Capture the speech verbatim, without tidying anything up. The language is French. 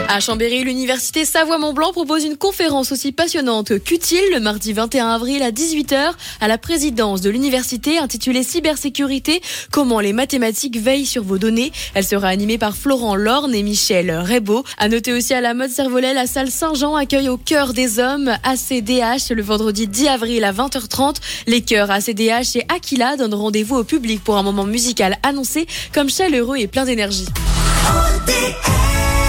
À Chambéry, l'université Savoie-Mont-Blanc propose une conférence aussi passionnante qu'utile le mardi vingt et un avril à dix-huit heures à la présidence de l'université intitulée Cybersécurité, comment les mathématiques veillent sur vos données. Elle sera animée par Florent Lorne et Michel Rebaud. À noter aussi à la mode Cervolet, la salle Saint-Jean accueille au cœur des hommes A C D H le vendredi dix avril à vingt heures trente. Les chœurs A C D H et Aquila donnent rendez-vous au public pour un moment musical annoncé comme chaleureux et plein d'énergie. O D R